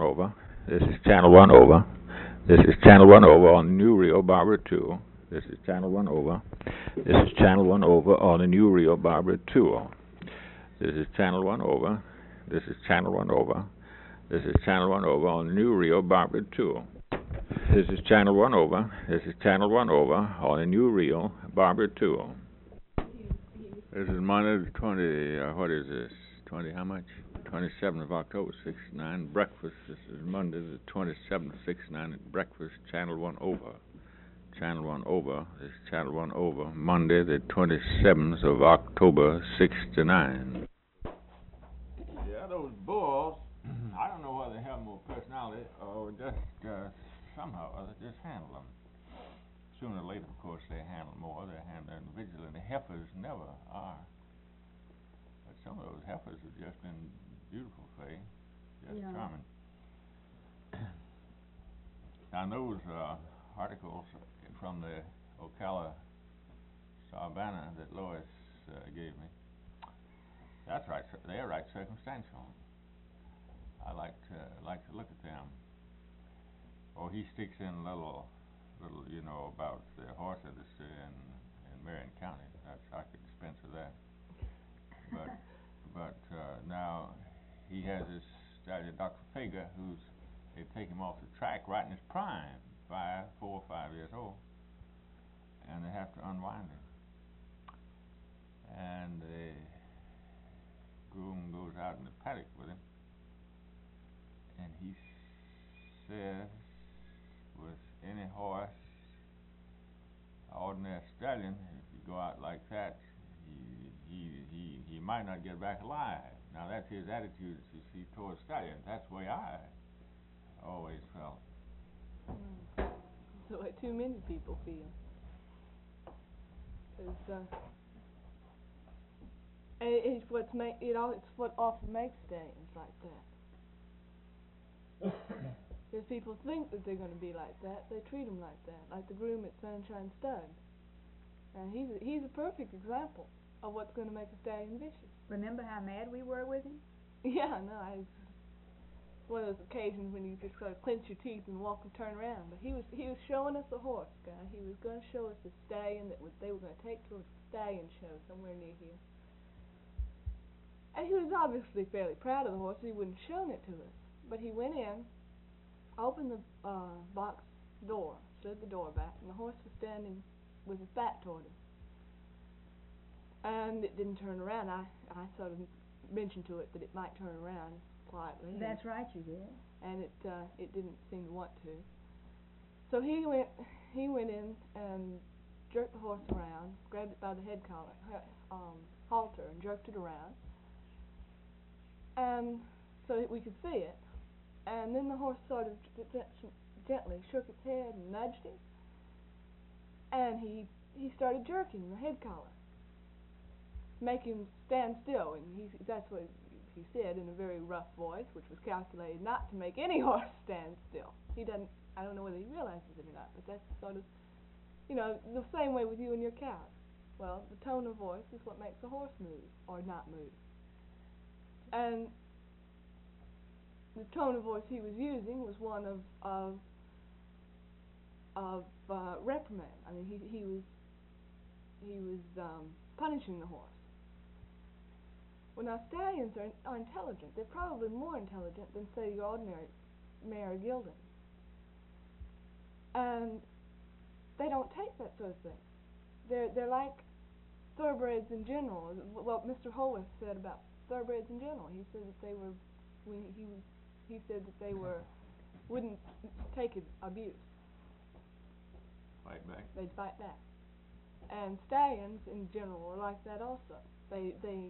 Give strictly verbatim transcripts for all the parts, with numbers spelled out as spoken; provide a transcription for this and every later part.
over. This is Channel One over. This is Channel One over on the new Rio Barbara Two. This is Channel One over. This is Channel One over on the new Rio Barbara Two. This is Channel One over. This is Channel One over. This is Channel One over on the new Rio Barbara Two. This is Channel One over. This is Channel One over on the new Rio Barbara Two. This is Monday the twenty. Uh, what is this? Twenty? How much? Twenty-seventh of October, sixty-nine. Breakfast. This is Monday the twenty-seventh, sixty-nine. At breakfast. Channel One over. Channel One over. This is Channel One over. Monday the twenty-seventh of October, sixty-nine. Yeah, those bulls. I don't know whether they have more personality or just uh, somehow or other just handle them. Sooner or later, of course, they handle more. They handle individually. The heifers never are. But some of those heifers have just been beautiful, Faye. Just yeah. Charming. Now, those uh, articles from the Ocala Savannah that Lois uh, gave me, that's right. They're right circumstantial. I like to like to look at them. Oh, he sticks in a little, little, you know, about the horse industry in in Marion County. That's I could dispense with that. But but uh, now he has this stallion, Doctor Fager, who's they take him off the track right in his prime, five, four, or five years old, and they have to unwind him. And the groom goes out in the paddock with him. And he says, with any horse, ordinary stallion, if you go out like that, he he he he might not get back alive. Now that's his attitude, you see, towards stallions. That's the way I always felt. Mm. The way too many people feel. It's, uh, it's what's make it all. It's what often makes stallions like that. Because people think that they're going to be like that, they treat them like that, like the groom at Sunshine Stud. And he's a, he's a perfect example of what's going to make a stallion vicious. Remember how mad we were with him? Yeah, no, I was one of those occasions when you just sort of clench your teeth and walk and turn around. But he was he was showing us a horse, guy. He was going to show us a stallion that was, they were going to take to a stallion show somewhere near here. And he was obviously fairly proud of the horse. He wouldn't have shown it to us. But he went in, opened the uh, box door, slid the door back, and the horse was standing with his back toward him. And it didn't turn around. I, I sort of mentioned to it that it might turn around quietly. That's right, you did. And it uh, it didn't seem to want to. So he went he went in and jerked the horse around, grabbed it by the head collar, um, halter, and jerked it around, and so that we could see it. And then the horse sort of gently shook its head and nudged him, and he he started jerking the head collar, make him stand still. And he that's what he said in a very rough voice, which was calculated not to make any horse stand still. He doesn't. I don't know whether he realizes it or not, but that's sort of, you know, the same way with you and your cow. Well, the tone of voice is what makes a horse move or not move. And the tone of voice he was using was one of of, of uh, reprimand. I mean, he he was he was um, punishing the horse. Well, now stallions are, are intelligent. They're probably more intelligent than, say, your ordinary mare or gelding, and they don't take that sort of thing. They're they're like thoroughbreds in general. What Mister Holworth said about thoroughbreds in general. He said that they were when he was. He said that they were wouldn't take abuse. Fight back. They'd fight back. And stallions in general are like that also. They they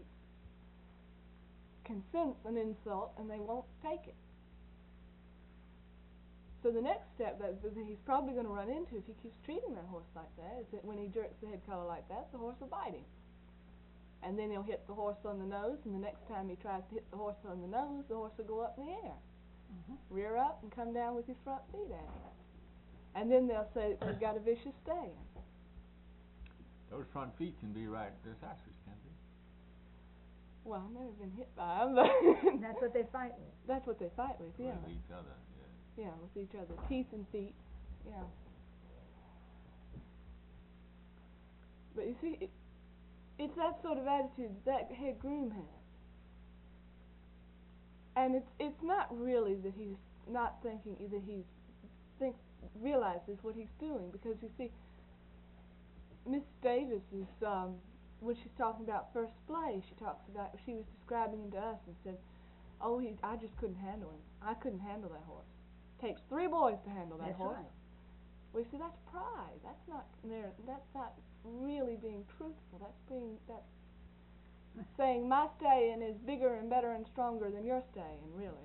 can sense an insult and they won't take it. So the next step that he's probably going to run into if he keeps treating that horse like that is that when he jerks the head collar like that, the horse will bite him. And then he'll hit the horse on the nose, and the next time he tries to hit the horse on the nose, the horse will go up in the air. Mm-hmm. Rear up and come down with his front feet at him. And then they'll say that he's got a vicious stallion. Those front feet can be right disastrous, can't Well, I've never been hit by them, but That's what they fight with. that's what they fight with, yeah. With each other, yeah. Yeah, with each other, teeth and feet, yeah. But you see, it, it's that sort of attitude that head groom has. And it's it's not really that he's not thinking, that he's think realizes what he's doing, because you see, Miss Davis is um, when she's talking about first play, she talks about she was describing him to us and said, "Oh, he, I just couldn't handle him. I couldn't handle that horse. Takes three boys to handle that That's horse." right. Well, you see, that's pride. That's not there. That's not really being truthful. That's being that's saying my staying is bigger and better and stronger than your staying, really.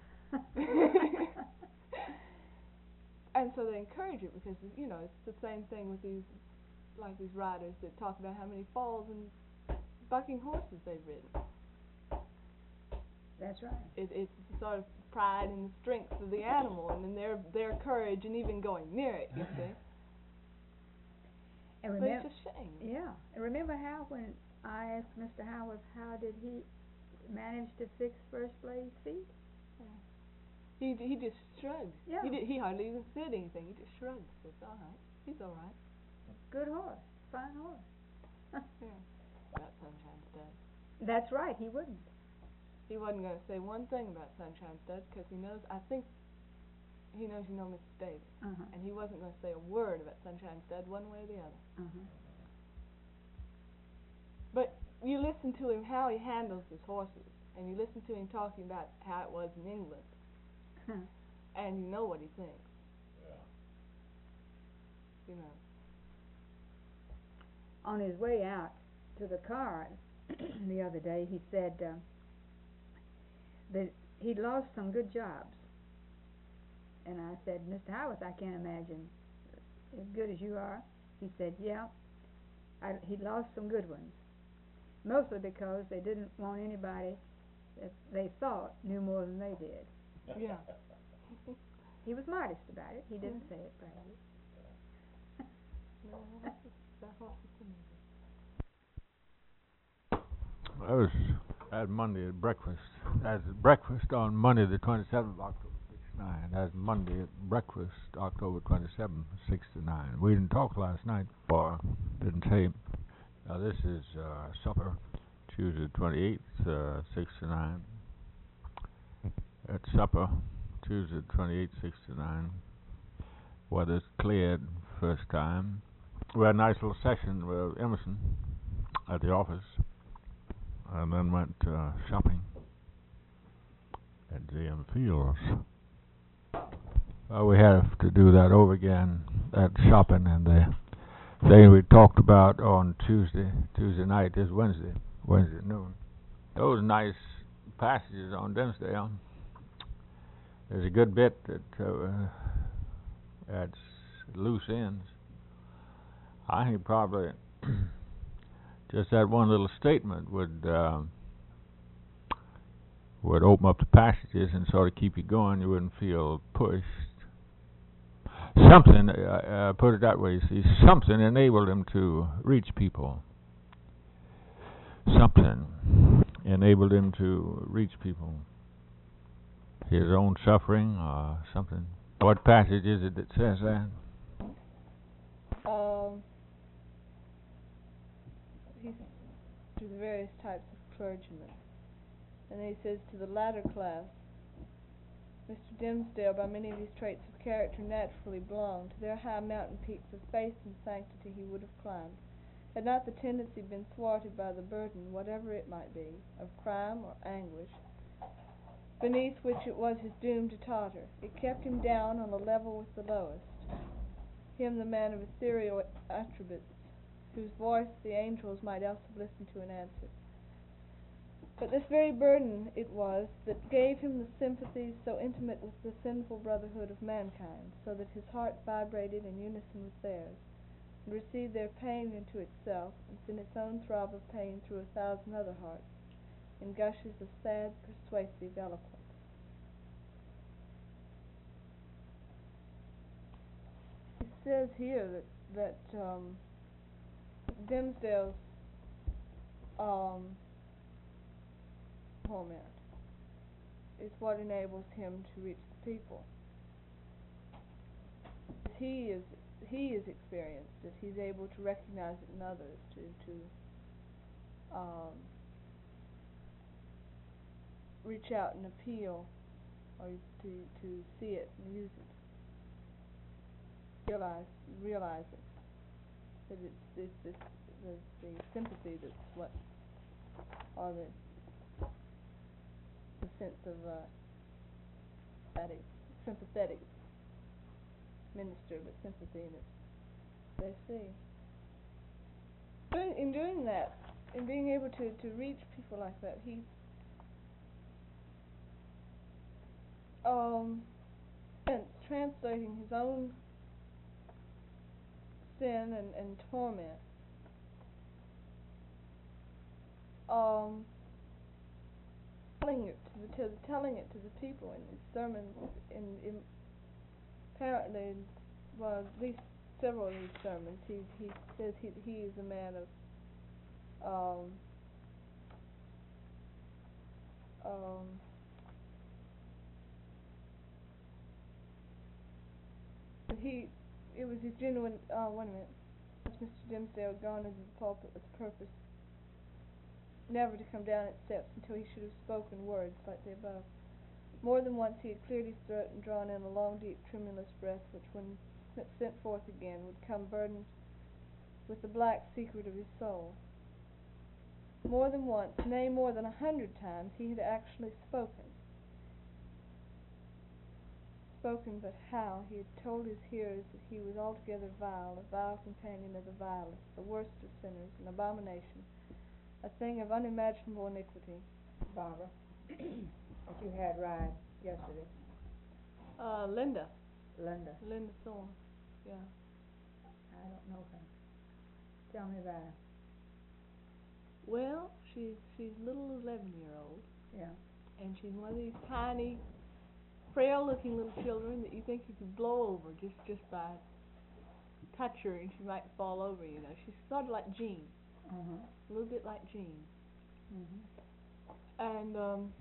And so they encourage it because, you know, it's the same thing with these, like these riders that talk about how many falls and bucking horses they've ridden. That's right. It, it's the sort of pride in the strength of the animal and in their their courage and even going near it, you see. And But remember, it's a shame. yeah. And remember how when I asked Mister Howard how did he manage to fix First Blade's feet? He he just shrugs. Yeah. He did, he hardly even said anything. He just shrugs. It's all right. He's all right. Good horse, fine horse. Yeah. About Sunshine Stud. That's right. He wouldn't. He wasn't going to say one thing about Sunshine Stud because he knows. I think he knows you know Missus Davis, Uh-huh. and he wasn't going to say a word about Sunshine Stud one way or the other. Uh-huh. But you listen to him how he handles his horses, and you listen to him talking about how it was in England. And you know what he thinks. Yeah. You know. On his way out to the car the other day, he said uh, that he'd lost some good jobs. And I said, Mister Howarth, I can't imagine as good as you are. He said, yeah, I, he'd lost some good ones. Mostly because they didn't want anybody that they thought knew more than they did. Yeah. He was modest about it. He didn't say it proudly. No, that horse is amazing. I was at Monday at breakfast. As breakfast on Monday the twenty-seventh of October, sixty-nine. As Monday at breakfast, October twenty-seventh, sixty-nine. We didn't talk last night, or didn't say. Now this is uh, supper, Tuesday twenty-eighth, uh, sixty-nine. At supper, Tuesday twenty-eighth, sixty-nine. Weather's cleared first time. We had a nice little session with Emerson at the office, and then went uh, shopping at J M Fields. Uh, we have to do that over again, that shopping, and the thing we talked about on Tuesday, Tuesday night, this Wednesday, Wednesday at noon. Those nice passages on Dimsdale. There's a good bit that uh, adds loose ends. I think probably just that one little statement would uh, would open up the passages and sort of keep you going. You wouldn't feel pushed. Something, uh, uh, put it that way, you see, something enabled him to reach people. Something enabled him to reach people. His own suffering or something. What passage is it that says that? Um, he's to the various types of clergymen. And then he says to the latter class, Mister Dimsdale, by many of these traits of character naturally belonged to their high mountain peaks of faith and sanctity he would have climbed, had not the tendency been thwarted by the burden, whatever it might be, of crime or anguish, beneath which it was his doom to totter. It kept him down on a level with the lowest, him the man of ethereal attributes, whose voice the angels might else have listened to and answered. But this very burden it was that gave him the sympathies so intimate with the sinful brotherhood of mankind, so that his heart vibrated in unison with theirs, and received their pain into itself, and sent its own throb of pain through a thousand other hearts, in gushes of sad, persuasive eloquence. It says here that that um, Dimsdale's um, torment. It's what enables him to reach the people. He is he is experienced it. He's able to recognize it in others, to to um, reach out and appeal, or to to see it and use it. Realize realize it. That it's it's, it's the, the sympathy that's what, or the the sense of uh, sympathetic, sympathetic minister, but sympathy in it. They see. In, in doing that, in being able to, to reach people like that, he um and translating his own sin and, and torment, um, telling it to the, to the telling it to the people in his sermons. In, in apparently, well, at least several of his sermons, he he says he he is a man of um um. He, it was his genuine, uh, wait a minute, Mister Dimsdale had gone into the pulpit with purpose never to come down its steps until he should have spoken words like the above. More than once he had cleared his throat and drawn in a long, deep, tremulous breath, which, when sent forth again, would come burdened with the black secret of his soul. More than once, nay, more than a hundred times, he had actually spoken. Spoken, but how? He had told his hearers that he was altogether vile, a vile companion of the vilest, the worst of sinners, an abomination, a thing of unimaginable iniquity. Barbara, that you had ride yesterday. Uh, Linda. Linda. Linda Thorne. Yeah. I don't know her. Tell me about her. Well, she's she's a little eleven year old. Yeah. And she's one of these tiny, frail-looking little children that you think you could blow over just just by touch her and she might fall over. You know, she's sort of like Jean, Uh-huh. a little bit like Jean. Mm-hmm. And um,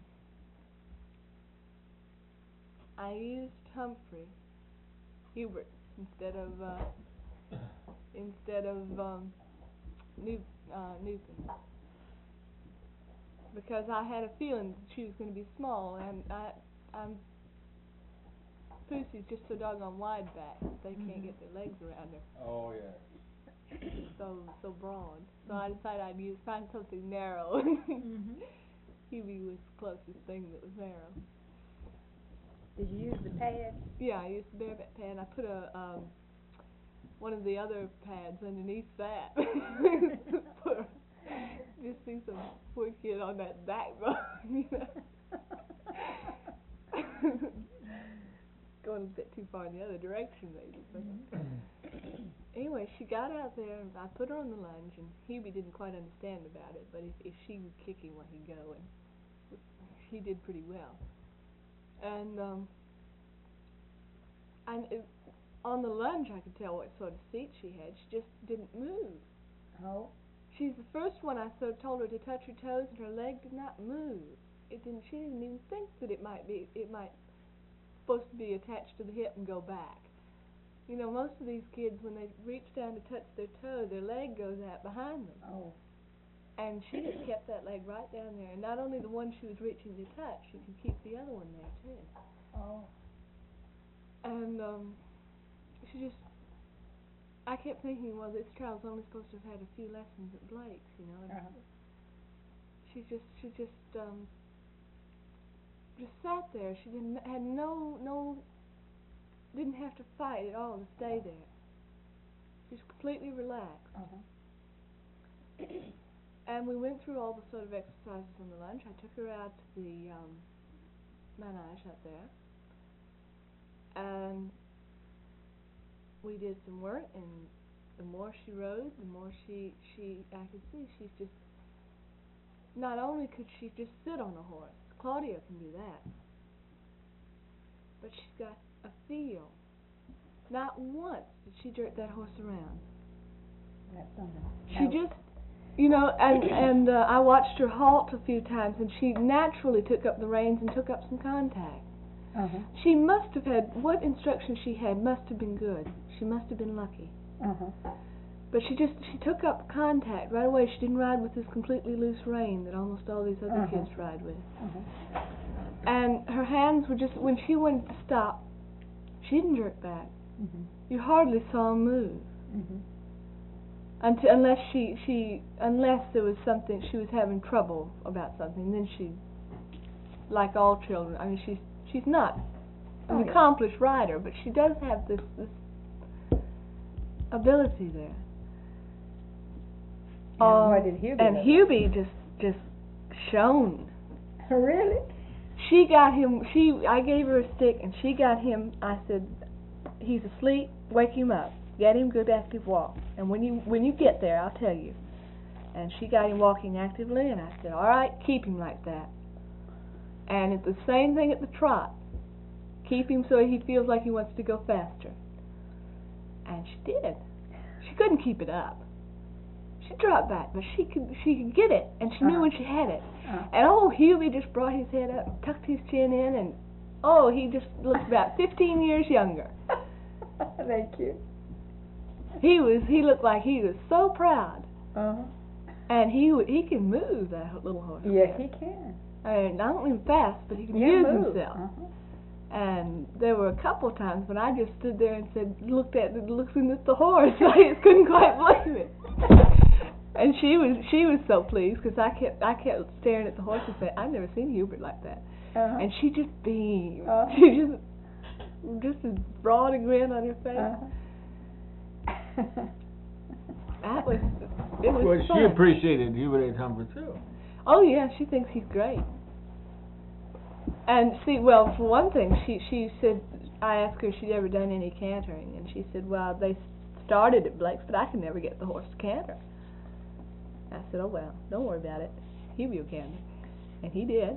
I used Humphrey Hubert instead of uh, instead of um, New, uh, Newton, because I had a feeling that she was going to be small, and I I'm. Pussy's just so doggone wide back that they mm-hmm. can't get their legs around her. Oh yeah. So so broad. So mm-hmm. I decided I'd use find something narrow. mm-hmm. Hubie was the closest thing that was narrow. Did you use the pad? Yeah, I used the bareback pad. I put a um one of the other pads underneath that. Poor, just see some poor kid on that backbone, you know. Going a bit too far in the other direction, maybe. But anyway, she got out there, and I put her on the lunge, and Hubie didn't quite understand about it, but if, if she would kick him while he'd go, and he did pretty well. And um, and it, on the lunge, I could tell what sort of seat she had. She just didn't move. Oh. She's the first one I sort of told her to touch her toes, and her leg did not move. It didn't. She didn't even think that it might be. It might. Supposed to be attached to the hip and go back. You know, most of these kids, when they reach down to touch their toe, their leg goes out behind them. Oh. And she just kept that leg right down there. And not only the one she was reaching to touch, she could keep the other one there too. Oh. And um, she just, I kept thinking, well, this child's only supposed to have had a few lessons at Blake's, you know. And uh-huh. She just, she just, um. just sat there. She didn't had no no didn't have to fight at all to stay there. She was completely relaxed. Uh-huh. And we went through all the sort of exercises on the lunch. I took her out to the um, manege out there, and we did some work. And the more she rode, the more she she I could see she's just. Not only could she just sit on a horse. Claudia can do that. But she's got a feel. Not once did she jerk that horse around. That's something. She Now, just, You know, and and uh, I watched her halt a few times, and she naturally took up the reins and took up some contact. Uh-huh. She must have had, what instruction she had must have been good. She must have been lucky. Uh-huh. But she just, she took up contact right away. She didn't ride with this completely loose rein that almost all these other Uh-huh. kids ride with. Uh-huh. And her hands were just, when she wanted to stop, she didn't jerk back. Mhm. You hardly saw them move. Mhm. Until, unless she, she, unless there was something, she was having trouble about something, then she, like all children, I mean, she's, she's not an Oh, yeah. accomplished rider, but she does have this, this ability there. And Um, what did Hubie and look Hubie just, just shone. like? Really? She got him, she, I gave her a stick, and she got him, I said, he's asleep, wake him up. Get him good active walk. And when you when you get there, I'll tell you. And she got him walking actively, and I said, all right, keep him like that. And it's the same thing at the trot. Keep him so he feels like he wants to go faster. And she did. She couldn't keep it up. She dropped back, but she could she could get it, and she knew Uh-huh. when she had it. Uh-huh. And oh, Hubie just brought his head up, tucked his chin in, and oh, he just looked about fifteen years younger. Thank you. He was, he looked like he was so proud. Uh-huh. And he w- he can move, that little horse. Yes, he can. I mean, not only fast, but he can Yeah, use move. himself. Uh-huh. And there were a couple times when I just stood there and said, looked at, looking at the horse. I just couldn't quite believe it. And she was, she was so pleased because I kept, I kept staring at the horse and saying, I've never seen Hubert like that. Uh-huh. And she just beamed. Uh-huh. She just, just as broad a grin on her face. Uh-huh. That was, it was Well, fun. she appreciated Hubert H. Humphrey too. Oh yeah, she thinks he's great. And see, well, for one thing, she she said, I asked her if she'd ever done any cantering, and she said, well, they started at Blake's, but I could never get the horse to canter. I said, oh well, don't worry about it. He'll be a canter. And he did.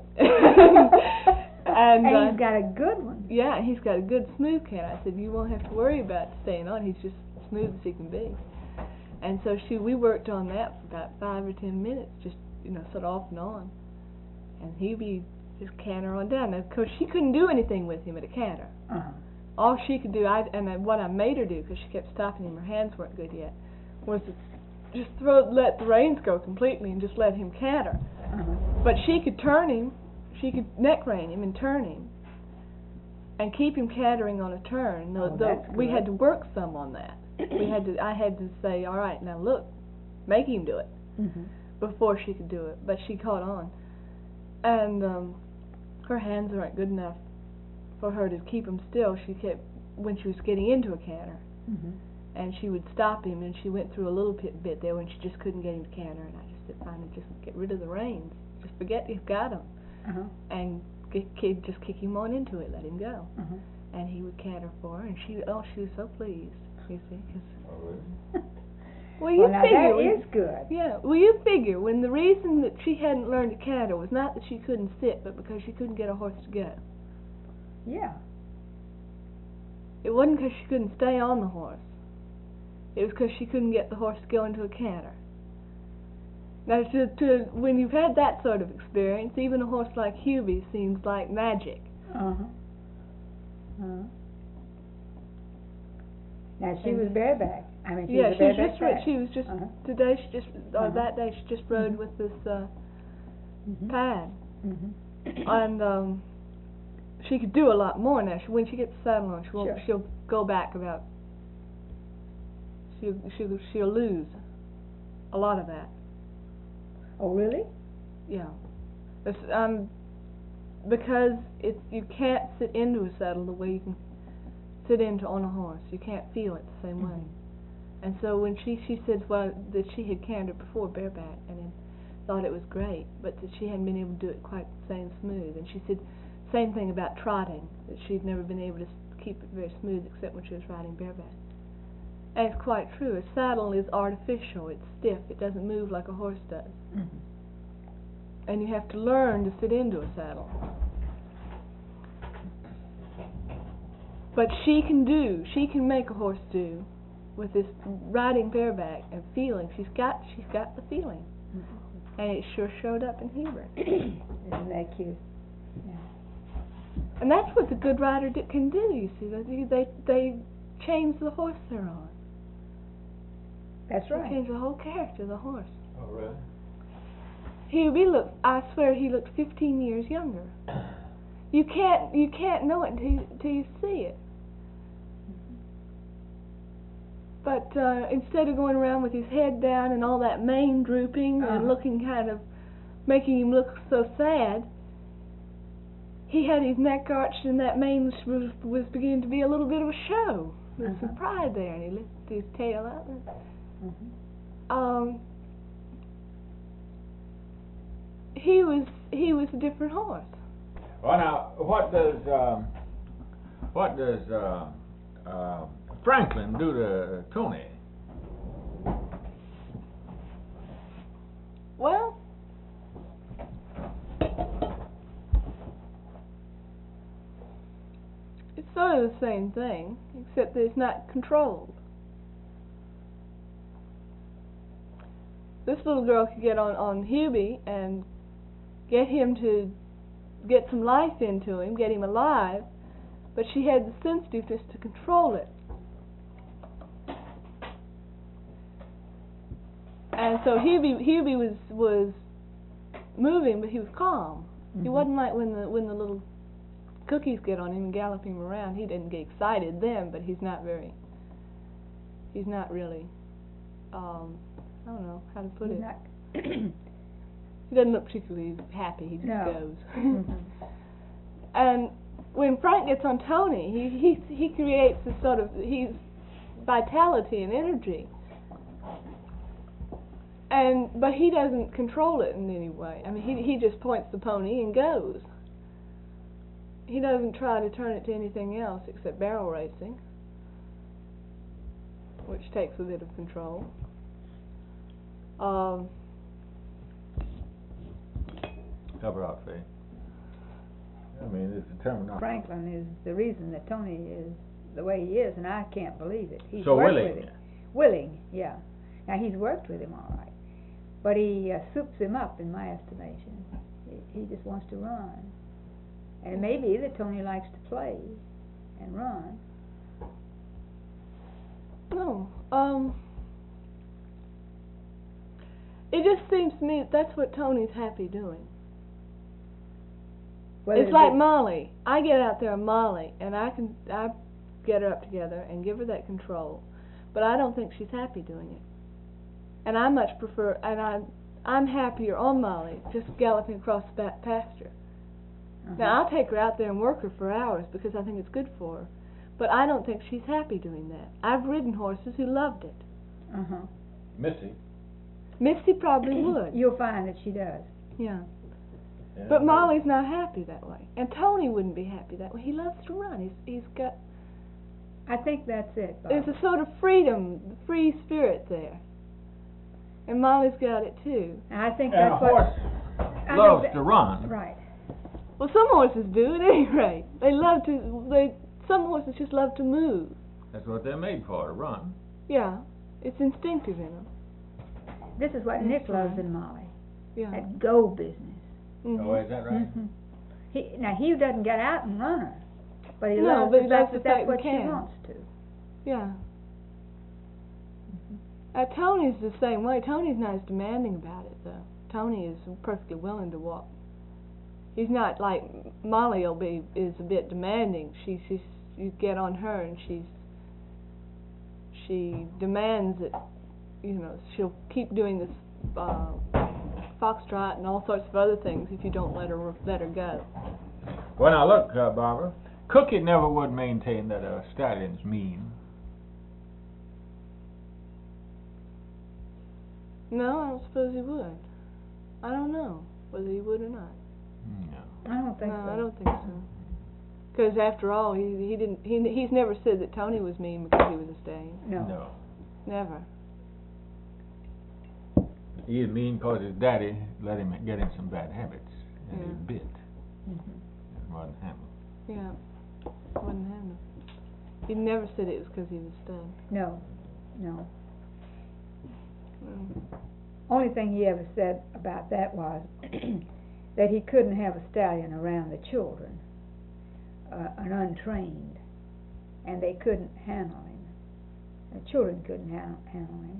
and and uh, he's got a good one. yeah, he's got a good smooth canter. I said, you won't have to worry about staying on. He's just smooth as he can be. And so she, we worked on that for about five or ten minutes, just, you know, sort of off and on. And he'd be just canter on down. Now, of course, she couldn't do anything with him at a canter. Uh-huh. All she could do, I, and I, what I made her do, because she kept stopping him, her hands weren't good yet, was to just throw, let the reins go completely and just let him canter. Uh-huh. But she could turn him, she could neck rein him and turn him, and keep him cantering on a turn. Though, Oh, though that's we good. had to work some on that. We had to. I had to say, all right, now look, make him do it Mm-hmm. before she could do it. But she caught on, and um, her hands weren't good enough for her to keep him still. She kept, when she was getting into a canter, Mm-hmm. and she would stop him, and she went through a little bit, bit there when she just couldn't get him to canter, and I just said, finally, just get rid of the reins, just forget you've got them, Uh-huh. and get, kick, just kick him on into it, let him go. Uh-huh. And he would canter for her, and she, oh, she was so pleased, you see, 'cause well, you Well, now figure, that when- is good. yeah, well, you figure when the reason that she hadn't learned to canter was not that she couldn't sit, but because she couldn't get a horse to go. Yeah. It wasn't because she couldn't stay on the horse. It was because she couldn't get the horse to go into a canter. Now, to, to when you've had that sort of experience, even a horse like Hubie seems like magic. Uh-huh. Uh-huh. Now, she And- was bareback. I mean, she yeah, was a she was bareback just ro- track. she was just Uh-huh. today. She just or Uh-huh. that day she just rode Mhm. with this uh, Mhm. pad, Mhm. and um, she could do a lot more now. She, when she gets the saddle on, she won't. Sure. She'll go back about. She'll she'll she'll lose a lot of that. Oh, really? Yeah, it's, um, because it's you can't sit into a saddle the way you can sit into on a horse. You can't feel it the same way. Mhm. And so when she she said well that she had cantered before bareback and then thought it was great, but that she hadn't been able to do it quite the same smooth. And she said same thing about trotting, that she'd never been able to s- keep it very smooth except when she was riding bareback. And it's quite true. A saddle is artificial. It's stiff. It doesn't move like a horse does. Mhm. And you have to learn to sit into a saddle. But she can do, she can make a horse do with this riding bareback and feeling. She's got she's got the feeling, mm-hmm. and it sure showed up in Hubert. Isn't that cute? Yeah. And that's what the good rider d- can do. You see, they they they change the horse they're on. That's right. They change the whole character of the horse. Oh, really? Hubie looked. I swear he looked fifteen years younger. You can't you can't know it until you, until you see it. But uh, instead of going around with his head down and all that mane drooping uh-huh. and looking kind of, making him look so sad, he had his neck arched and that mane was, was beginning to be a little bit of a show. There was uh-huh. some pride there, and he lifted his tail up. And, uh-huh. um, he was he was a different horse. Well, now, what does um, what does uh, uh, Franklin do to Tony? Well, it's sort of the same thing, except that it's not controlled. This little girl could get on, on Hubie and get him to get some life into him, get him alive, but she had the sensitiveness to control it. And so Hubie, Hubie was was moving, but he was calm. Mm-hmm. He wasn't like when the when the little cookies get on him and gallop him around. He didn't get excited then, but he's not very. He's not really. Um, I don't know how to put he's it. Not he doesn't look particularly happy. He just no. goes. Mm-hmm. And when Frank gets on Tony, he he he creates this sort of he's vitality and energy. And but he doesn't control it in any way. I mean, he he just points the pony and goes. He doesn't try to turn it to anything else except barrel racing, which takes a bit of control. Um, Cover out, Faye. I mean, it's determined not. Franklin is the reason that Tony is the way he is, and I can't believe it. He's so worked willing. with him. Willing, yeah. Now he's worked with him all right, but he uh, soups him up in my estimation. He, he just wants to run, and it may be that Tony likes to play and run. no, um, it just seems to me that that's what Tony's happy doing. Whether It's like be- Molly. I get out there and Molly, and I can I get her up together and give her that control, but I don't think she's happy doing it. And I much prefer, and I I'm happier on Molly just galloping across the back pasture. uh-huh. Now I'll take her out there and work her for hours because I think it's good for her, but I don't think she's happy doing that. I've ridden horses who loved it. Uh-huh. Missy. Misty probably would. You'll find that she does. Yeah. Yeah, But Molly's not happy that way, and Tony wouldn't be happy that way. He loves to run. He's he's got I think that's it, Bob. there's a sort of freedom, free spirit there, and Molly's got it too. And I think And a that's what horse I loves think that- to run. Right. Well, some horses do at any rate. They love to. They some horses just love to move. That's what they're made for, to run. Yeah, it's instinctive in them. This is what That's Nick loves right. in Molly. Yeah. That go business. Mhm. Oh, is that right? Mhm. He now he doesn't get out and run her, but he No, loves but the he fact loves that the that's fact what he she can. wants to. Yeah. Uh, Tony's the same way. Tony's not as demanding about it, though. Tony is perfectly willing to walk. He's not like Molly will be is a bit demanding. She she's you get on her and she's she demands that you know she'll keep doing this uh, foxtrot and all sorts of other things if you don't let her let her go. Well, now look, uh, Barbara. Cookie never would maintain that a stallion's mean. No, I don't suppose he would. I don't know whether he would or not. No. I don't think no, so. I don't think so. Because after all, he he didn't he he's never said that Tony was mean because he was a stallion. No. No. Never. He is mean because his daddy let him get in some bad habits, and he Yeah. bit Mhm. and wasn't handled. Yeah. Wasn't having him. He never said it was because he was a stud. No. No. Mm. Only thing he ever said about that was that he couldn't have a stallion around the children, uh, an untrained, and they couldn't handle him. The children couldn't handle, handle him.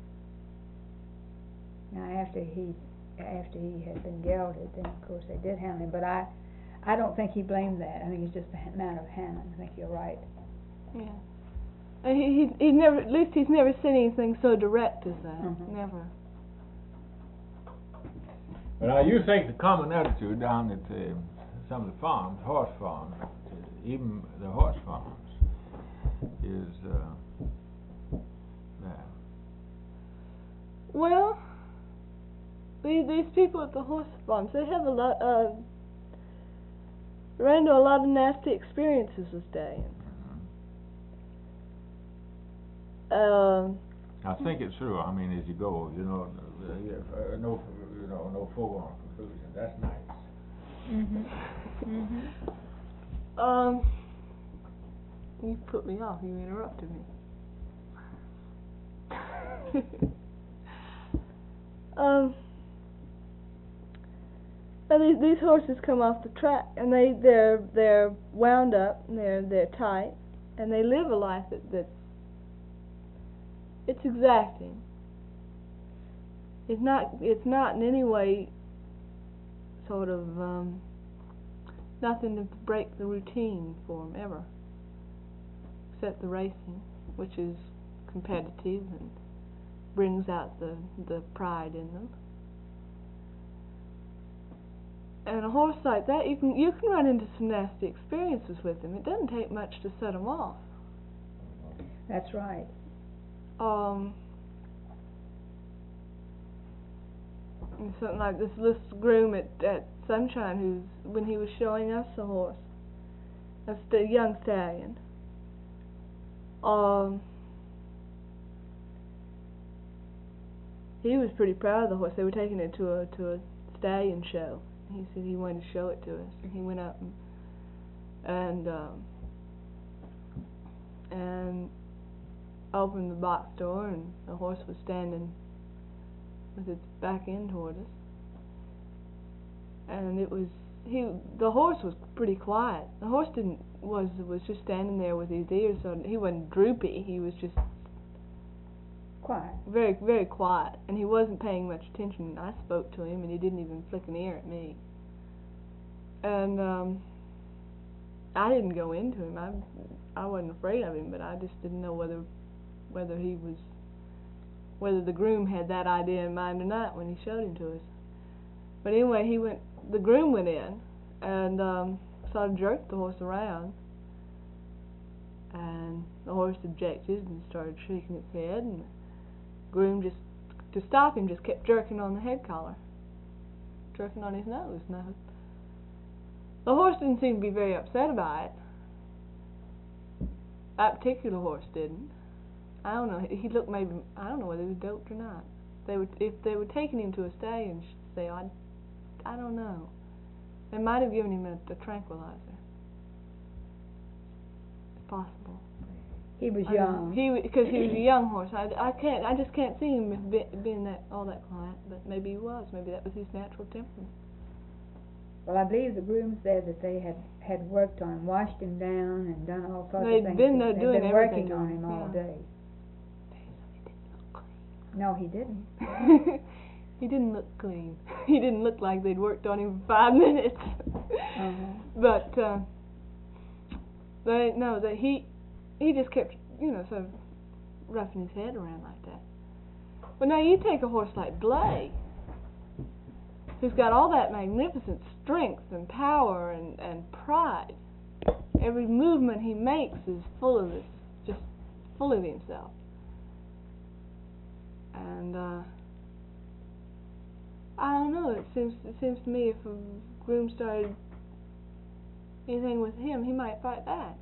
Now after he after he had been gelded, then of course they did handle him. But I I don't think he blamed that. I think it's just the matter of handling. I think you're right. Yeah. And he he he never at least he's never seen anything so direct as that. Mhm. Never. But now you think the common attitude down at uh, some of the farms, horse farms, uh, even the horse farms, is uh, that. Well, these these people at the horse farms, they have a lot uh ran into a lot of nasty experiences this day. Um, Now think it through. I mean, as you go, you know, uh, uh, no, you know, no foregone conclusion. That's nice. Mhm. Mhm. um, you put me off. You interrupted me. um, now these these horses come off the track, and they they're they're wound up, and they're they're tight, and they live a life that that's it's exacting. It's not it's not in any way sort of um, nothing to break the routine for them ever, except the racing, which is competitive and brings out the the pride in them. And a horse like that, you can you can run into some nasty experiences with him. It doesn't take much to set him off. That's right. Um, and something like this, this groom at, at Sunshine, who's when he was showing us the horse, a st- young stallion. Um, he was pretty proud of the horse. They were taking it to a to a stallion show. He said he wanted to show it to us, and he went up and and um, and opened the box door, and the horse was standing with its back end toward us. And it was he. The horse was pretty quiet. The horse didn't was was just standing there with his ears on. He wasn't droopy. He was just Quiet. very very quiet, and he wasn't paying much attention. I spoke to him, and he didn't even flick an ear at me. And um, I didn't go into him. I I wasn't afraid of him, but I just didn't know whether. whether he was, whether the groom had that idea in mind or not when he showed him to us. But anyway, he went, the groom went in and um, sort of jerked the horse around, and the horse objected and started shaking its head, and the groom just, to stop him, just kept jerking on the head collar, jerking on his nose. Now, the horse didn't seem to be very upset about it. That particular horse didn't. I don't know. He looked maybe. I don't know whether he was doped or not. They would, if they were taking him to a stallion sale, I, I don't know. They might have given him a, a tranquilizer. It's possible. He was I young. He because he was a young horse. I, I can't. I just can't see him as be, being that all that quiet. But maybe he was. Maybe that was his natural temperament. Well, I believe the groom said that they had, had worked on him, washed him down, and done all sorts They'd of things. been, uh, They'd doing been everything working to on him, him all yeah. day. No, he didn't. He didn't look clean. He didn't look like they'd worked on him for five minutes. Uh-huh. But uh, they no, that he he just kept, you know, sort of roughing his head around like that. But now you take a horse like Blay, who's got all that magnificent strength and power and, and pride. Every movement he makes is full of this, just full of himself. And uh, I don't know. It seems it seems to me if a groom started anything with him, he might fight back.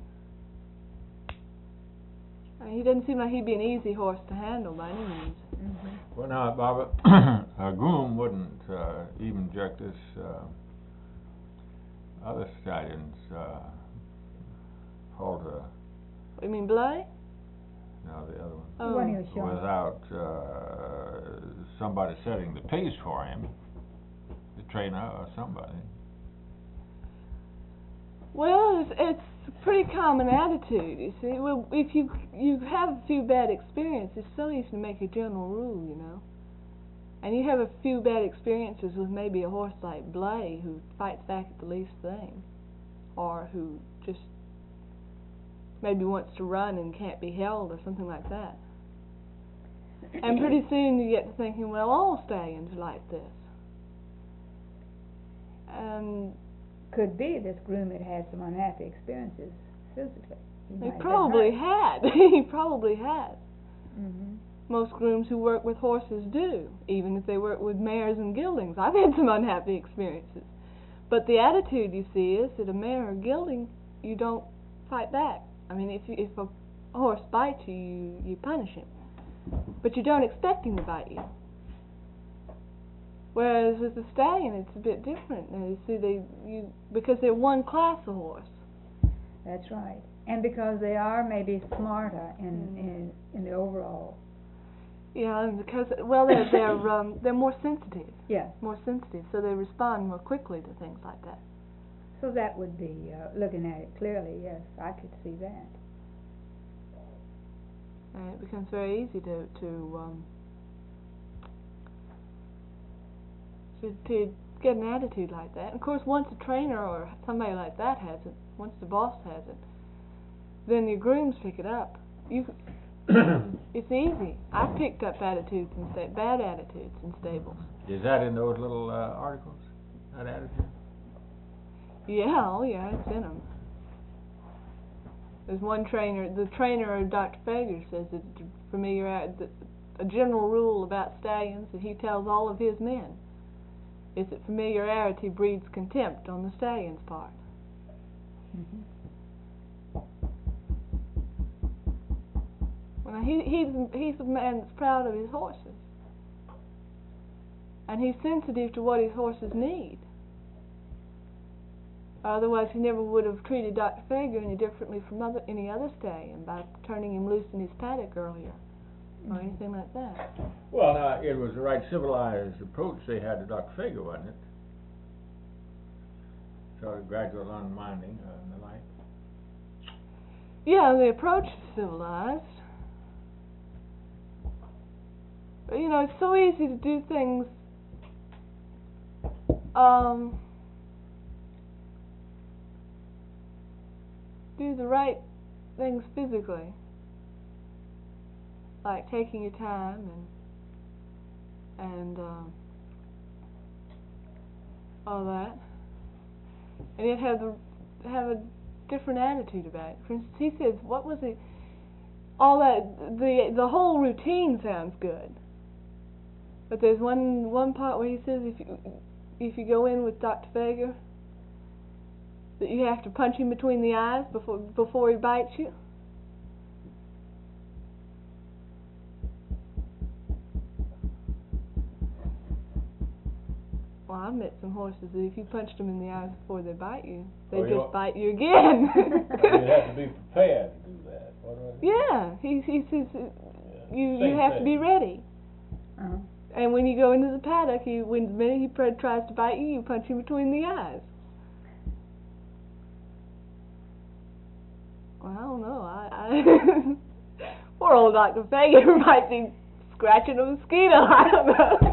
I mean, he doesn't seem like he'd be an easy horse to handle by any means. Mm-hmm. Well, now, Barbara, a groom wouldn't uh, even jerk this uh, other stallion's uh, halter. You mean Blay? No, know, the other one. The Oh. one he was showing. Without uh, somebody setting the pace for him, the trainer or somebody. Well, it's, it's a pretty common attitude, you see. Well, if you you have a few bad experiences, it's so easy to make a general rule, you know. And you have a few bad experiences with maybe a horse like Blay, who fights back at the least thing, or who just maybe wants to run and can't be held, or something like that. And pretty soon you get to thinking, well, all stallions are like this. And Could be this groom had had some unhappy experiences physically. He, he might have been probably hurt. had. He probably had. Mhm. Most grooms who work with horses do, even if they work with mares and geldings. I've had some unhappy experiences. But the attitude, you see, is that a mare or gelding, you don't fight back. I mean, if you, if a horse bites you, you, you punish him. But you don't expect him to bite you. Whereas with the stallion, it's a bit different. Now, you see, they you because they're one class of horse. That's right. And because they are maybe smarter in Mm. in, in the overall. Yeah, and because well, they're they're um, they're more sensitive, Yeah. more sensitive, so they respond more quickly to things like that. So that would be uh, looking at it clearly. Yes, I could see that. And it becomes very easy to to um, to, to get an attitude like that. And of course, once a trainer or somebody like that has it, once the boss has it, then your grooms pick it up. You, it's easy. I've picked up attitudes and sta- bad attitudes in stables. Is that in those little uh, articles? That attitude? Yeah, oh yeah, it's in them. There's one trainer, the trainer of Doctor Fager says that familiar, that a general rule about stallions that he tells all of his men is that familiarity breeds contempt on the stallion's part. Mhm. Well, he he's he's a man that's proud of his horses, and he's sensitive to what his horses need. Otherwise, he never would have treated Doctor Fager any differently from other, any other stallion by turning him loose in his paddock earlier, or anything like that. Well, now, it was the right civilized approach they had to Doctor Fager, wasn't it? Sort of gradual unwinding uh, and the like. Yeah, the approach is civilized. But, you know, it's so easy to do things, um, do the right things physically. Like taking your time and, and, um, all that. And yet have the, have a different attitude about it. For instance, he says, what was it? All that, the the whole routine sounds good. But there's one one part where he says if you if you go in with Doctor Fager, that you have to punch him between the eyes before before he bites you. Well, I've met some horses that if you punched them in the eyes before they bite you, they Oh, you just want- bite you again. You have to be prepared to do that. What was it? Yeah, he he says uh, Yeah. you you Same have to thing. be ready. Uh-huh. And when you go into the paddock, you, when the minute he pr- tries to bite you, you punch him between the eyes. Well, I don't know. I, I poor old Doctor Fager might be scratching a mosquito. I don't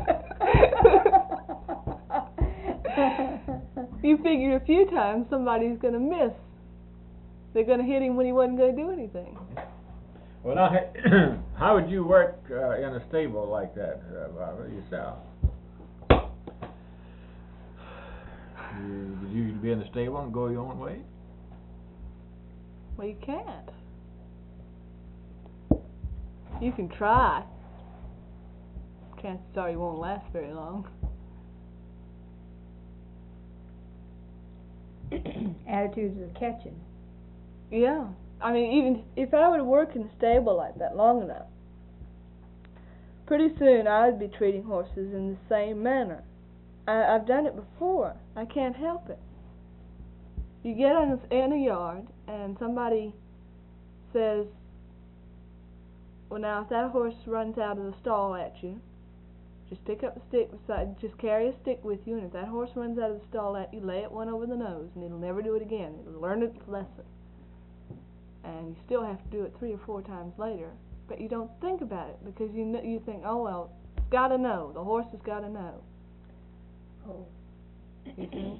know. You figure a few times somebody's going to miss. They're going to hit him when he wasn't going to do anything. Well, now, how would you work uh, in a stable like that, uh, Barbara, yourself? You, would you be in the stable and go your own way? Well, you can't. You can try. Chances are you won't last very long. Attitudes of catching. Yeah. I mean, even if I were to work in a stable like that long enough, pretty soon I would be treating horses in the same manner. I, I've done it before. I can't help it. You get in a, in a yard and somebody says, Well, now if that horse runs out of the stall at you, just pick up a stick beside, just carry a stick with you, and if that horse runs out of the stall at you, lay it one over the nose, and it'll never do it again. It'll learn its lesson. And you still have to do it three or four times later, but you don't think about it because you know, you think, oh well, it's got to know. The horse has got to know. Oh. You see?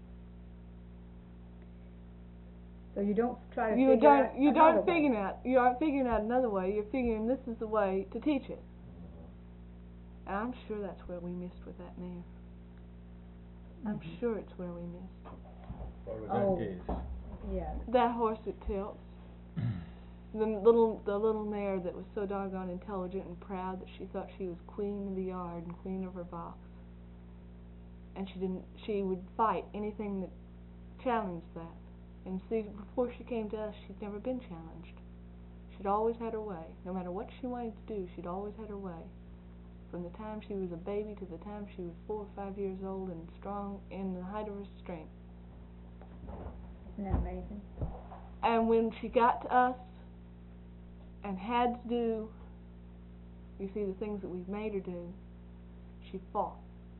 So you don't try to You figure don't. out You another don't way. figure out. You aren't figuring out another way. You're figuring this is the way to teach it. And I'm sure that's where we missed with that mare. I'm Mhm. sure it's where we missed. What was Oh. that case? Yeah. That horse at Tilts. The little, the little mare that was so doggone intelligent and proud that she thought she was queen of the yard and queen of her box. And she didn't. She would fight anything that challenged that. And see, before she came to us, she'd never been challenged. She'd always had her way. No matter what she wanted to do, she'd always had her way. From the time she was a baby to the time she was four or five years old and strong in the height of her strength. Isn't that amazing? And when she got to us and had to do, you see, the things that we've made her do, she fought.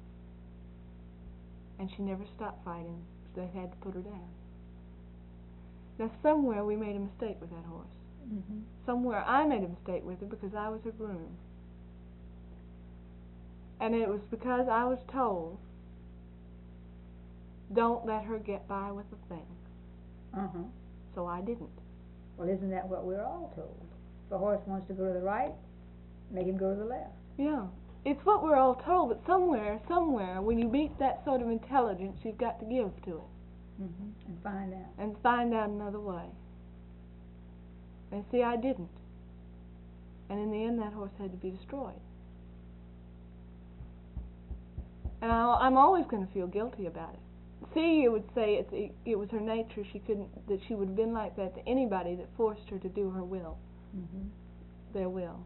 And she never stopped fighting, so they had to put her down. Now somewhere we made a mistake with that horse. Mm-hmm. Somewhere I made a mistake with her because I was her groom. And it was because I was told, don't let her get by with a thing. Uh-huh. So I didn't. Well, isn't that what we're all told? If a horse wants to go to the right, make him go to the left. Yeah. It's what we're all told, but somewhere, somewhere, when you meet that sort of intelligence, you've got to give to it. Mm-hmm. And find out. And find out another way. And see, I didn't. And in the end, that horse had to be destroyed. And I, I'm always going to feel guilty about it. See, you would say it's, it, it was her nature. She couldn't. That she would have been like that to anybody that forced her to do her will, Mm-hmm. their will.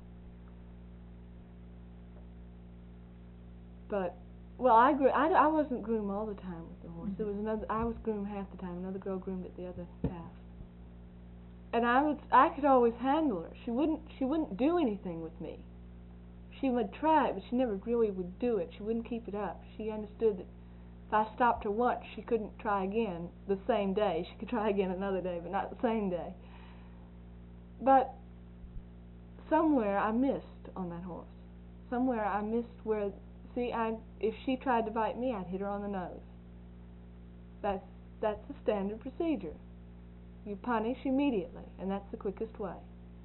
But well, I grew. I, I wasn't groomed all the time with the horse. Mhm. There was another. I was groomed half the time. Another girl groomed it the other half. And I would. I could always handle her. She wouldn't. She wouldn't do anything with me. She would try it, but she never really would do it. She wouldn't keep it up. She understood that if I stopped her once, she couldn't try again the same day. She could try again another day, but not the same day. But somewhere I missed on that horse. Somewhere I missed where, see, I if she tried to bite me, I'd hit her on the nose. That's that's the standard procedure. You punish immediately, and that's the quickest way.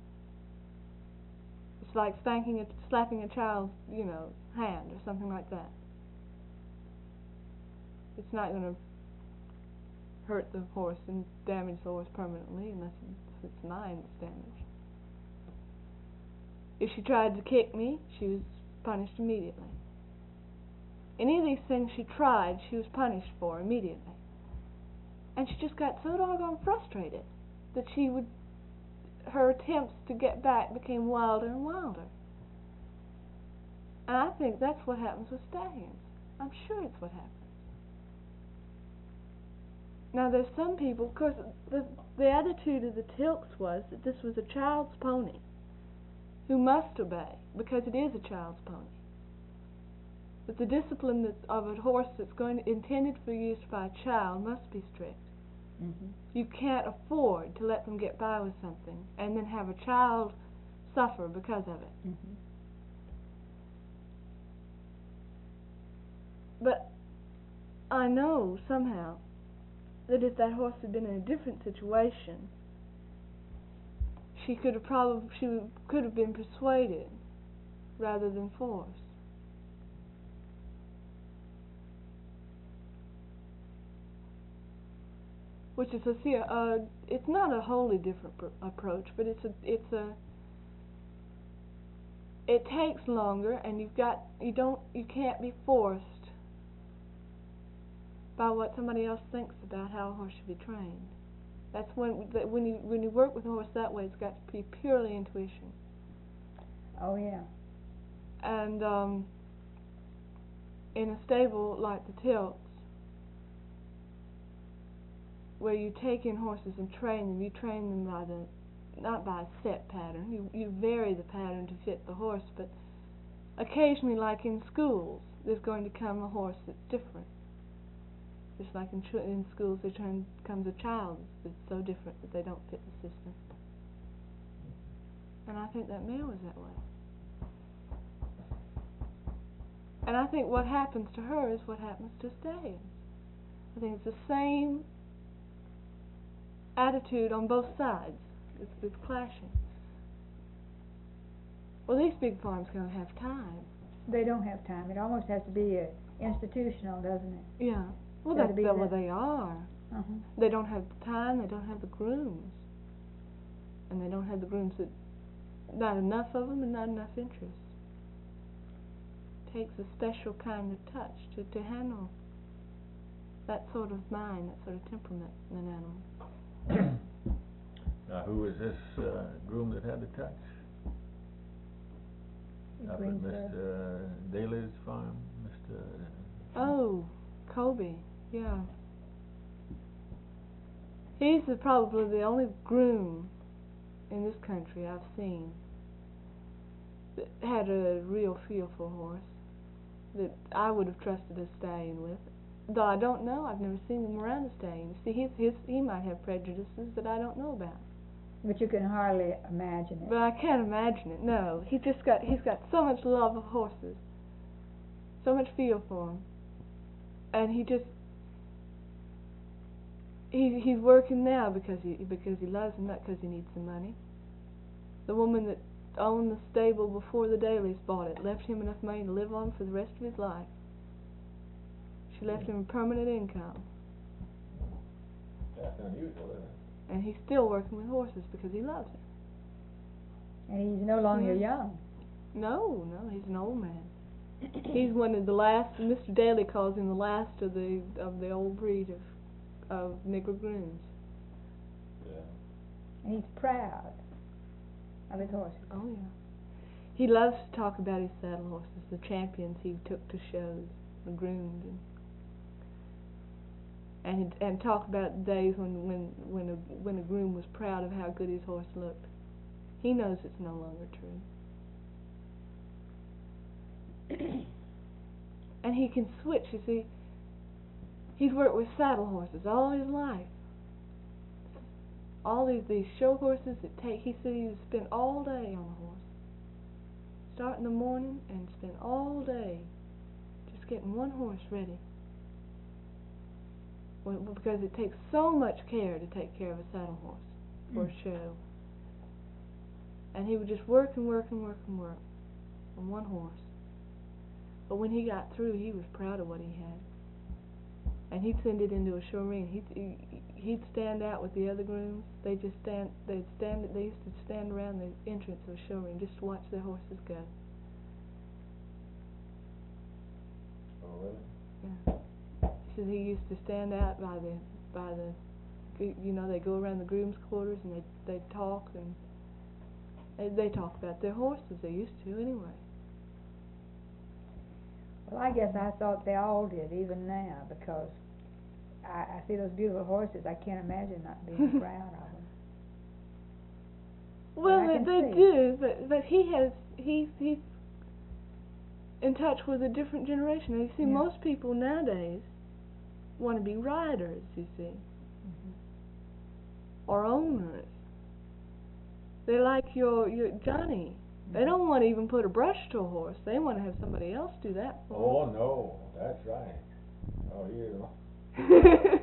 It's like spanking a, slapping a child's, you know, hand or something like that. It's not going to hurt the horse and damage the horse permanently unless it's, it's mind that's damaged. If she tried to kick me, she was punished immediately. Any of these things she tried, she was punished for immediately. And she just got so doggone frustrated that she would, her attempts to get back became wilder and wilder. And I think that's what happens with stallions. I'm sure it's what happens. Now there's some people, of course, the, the attitude of the Tilks was that this was a child's pony who must obey because it is a child's pony. But the discipline that's of a horse that's going to, intended for use by a child must be strict. Mm-hmm. You can't afford to let them get by with something and then have a child suffer because of it. Mm-hmm. But I know somehow that if that horse had been in a different situation, she could have probably she could have been persuaded rather than forced. Which is a see, uh, it's not a wholly different pr- approach, but it's a it's a it takes longer, and you've got you don't you can't be forced by what somebody else thinks about how a horse should be trained. That's when that when you when you work with a horse that way, it's got to be purely intuition. Oh yeah. And um, in a stable like the Tilts, where you take in horses and train them, you train them by the not by a set pattern. You you vary the pattern to fit the horse, but occasionally, like in schools, there's going to come a horse that's different. Just like in ch- in schools, there turn, comes a child that's so different that they don't fit the system. And I think that mare was that way. And I think what happens to her is what happens to stallions. I think it's the same attitude on both sides. It's, it's clashing. Well, these big farms don't have time. They don't have time. It almost has to be uh, institutional, doesn't it? Yeah. Well, Gotta that's be what that- they are. Uh-huh. They don't have the time. They don't have the grooms, and they don't have the grooms that not enough of them and not enough interest. Takes a special kind of touch to to handle that sort of mind, that sort of temperament in an animal. Now, who was this uh, groom that had the touch? Up at Greensboro. Mister Daly's farm, Mister Oh, Kobe, yeah. He's the, probably the only groom in this country I've seen that had a real feel for a horse that I would have trusted a stallion with. Though I don't know, I've never seen him around a stallion. See, his, his, he might have prejudices that I don't know about. But you can hardly imagine it. But I can't imagine it. No, he just got he's got so much love of horses, so much feel for them, and he just he he's working now because he because he loves them, not because he needs the money. The woman that owned the stable before the Dalys bought it left him enough money to live on for the rest of his life. She left him a permanent income. That's unusual, isn't it? And he's still working with horses because he loves it. And he's no longer Yeah. young. No, no, he's an old man. He's one of the last. Mister Daly calls him the last of the of the old breed of of Negro grooms. Yeah. And he's proud of his horses. Oh yeah. He loves to talk about his saddle horses, the champions he took to shows, and groomed, and and and talk about the days when when when a when a groom was proud of how good his horse looked. He knows it's no longer true. And he can switch, you see. He's worked with saddle horses all his life. All these these show horses that take, he said he would spend all day on a horse. Start in the morning and spend all day just getting one horse ready. Well, because it takes so much care to take care of a saddle horse for Mm. a show. And he would just work and work and work and work on one horse. But when he got through, he was proud of what he had. And he'd send it into a show ring. He'd, he- he'd stand out with the other grooms. They just stand. They'd stand. They used to stand around the entrance of a show ring just to watch their horses go. Oh, really? Yeah. He says he used to stand out by the by the, you know, they go around the grooms' quarters and they they talk and they they talk about their horses. They used to anyway. Well, I guess I thought they all did, even now, because I, I see those beautiful horses. I can't imagine not being proud of them. Well, I they, can they see. do, but but he has he's he's in touch with a different generation. You see, Yeah. most people nowadays want to be riders. You see, Mm-hmm. or owners. They like your your Johnny. They don't want to even put a brush to a horse. They want to have somebody else do that for Oh, no, that's right. Oh, you them.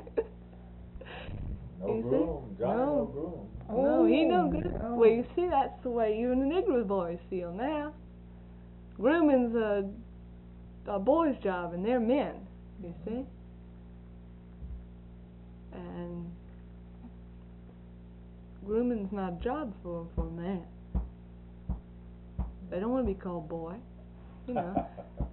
no You see? groom, Johnny, no, No. groom. No, he no Oh, good. no. Well, you see, that's the way you and the Negro boys feel now. Grooming's a a boy's job, and they're men. You see, and grooming's not a job for for a man. They don't want to be called boy. You know,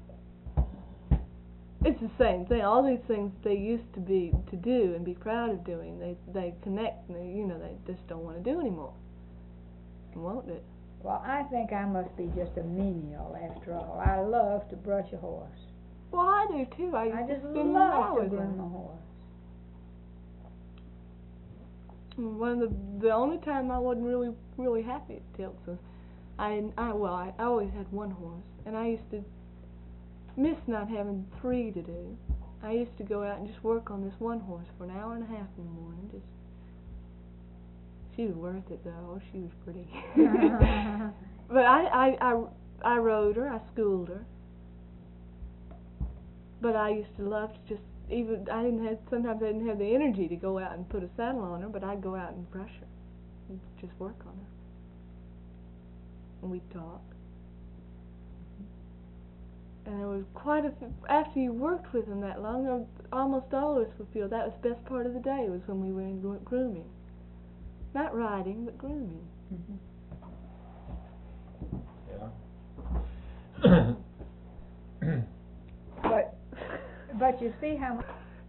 it's the same thing. All these things they used to be to do and be proud of doing, they they connect. And they, you know, they just don't want to do anymore. Won't it? Well, I think I must be just a menial after all. I love to brush a horse. Well, I do too. I used I to just spend love to hours groom on a it. horse. One of the the only time I wasn't really really happy at Tilts was I I well I, I always had one horse, and I used to miss not having three to do. I used to go out and just work on this one horse for an hour and a half in the morning. Just she was worth it though. She was pretty. But I, I I I rode her. I schooled her. But I used to love to just even I didn't have sometimes I didn't have the energy to go out and put a saddle on her, but I'd go out and brush her and just work on her. And we'd talk. And it was quite a f- after you worked with them that long, uh, almost all of us would feel that was the best part of the day was when we were in gro- grooming. Not riding, but grooming. Yeah. But but you see how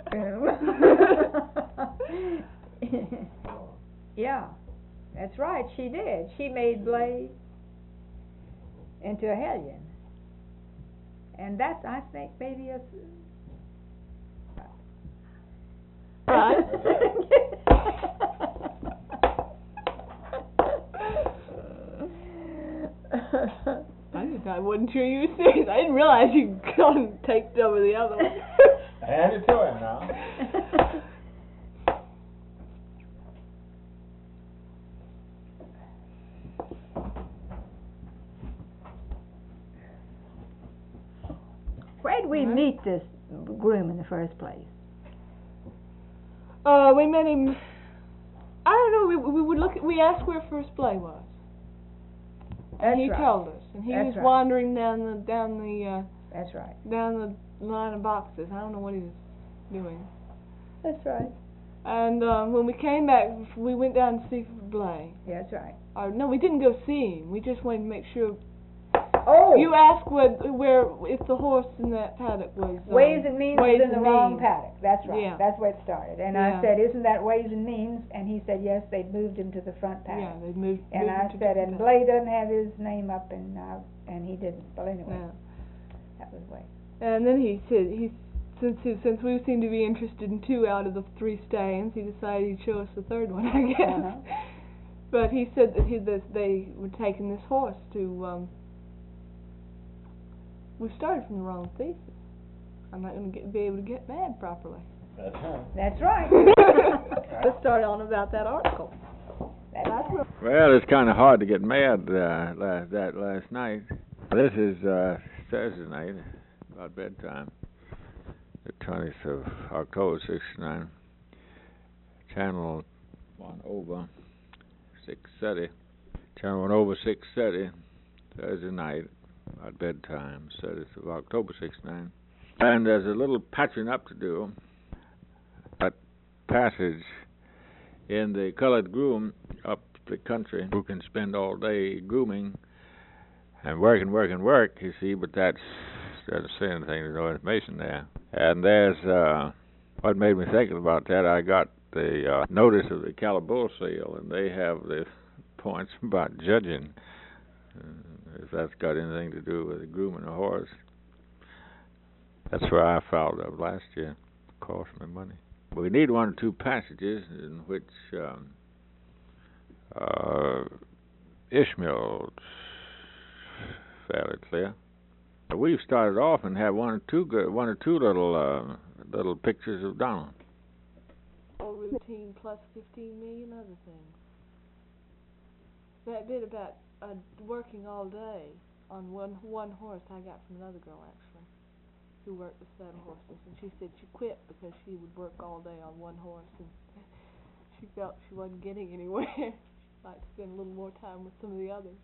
yeah, that's right, she did. She made Blade into a hellion. And that's, I think, maybe a... Right. I didn't, I wasn't sure you were serious. I didn't realize you'd gone and taped over the other one. Hand it to him now. Where did we Huh? meet this groom in the first place? Uh, we met him. I don't know. We we would look. At, we asked where First Blay was, That's and he right. told us. And he That's was right. wandering down the down the uh, That's right. down the line of boxes. I don't know what he was doing. That's right. And um, when we came back, we went down to see Blay. Yeah, that's right. Or no, we didn't go see him. We just went to make sure. Oh! You asked where, where if the horse in that paddock was. Um, Ways and Means Ways was in the and wrong Means. paddock. That's right. Yeah. That's where it started. And Yeah. I said, isn't that Ways and Means? And he said, yes, they'd moved him to the front paddock. Yeah, they moved. And moved I him to said, different and paddock. Blay doesn't have his name up, and uh, and he didn't. Well, anyway, Yeah. that was Way. And then he said he since he, since we seemed to be interested in two out of the three stands, he decided he'd show us the third one, I guess. Uh-huh. But he said that he that they were taking this horse to. Um, we started from the wrong thesis. I'm not going to be able to get mad properly. That's right. That's right. Let's start on about that article. That's right. Well, it's kind of hard to get mad uh, last, that last night. This is uh, Thursday night, about bedtime, the twentieth of October, sixty-nine. Channel one over six thirty. Channel one over six thirty, Thursday night, about bedtime, thirtieth of October, sixty-nine. And there's a little patching up to do. That passage in the colored groom up the country who can spend all day grooming and work and work and work, you see, but that's doesn't say anything, there's no information there. And there's uh what made me think about that, I got the uh, notice of the Calaboose sale, and they have the points about judging, uh, if that's got anything to do with grooming a horse. That's where I fouled up last year. Cost me money. We need one or two passages in which um, uh, Ishmael's fairly clear. We've started off and have one or two good, one or two little uh, little pictures of Donald. All routine plus fifteen million other things. That bit about uh, working all day on one one horse I got from another girl actually, who worked with saddle horses, and she said she quit because she would work all day on one horse and she felt she wasn't getting anywhere. She'd like to spend a little more time with some of the others.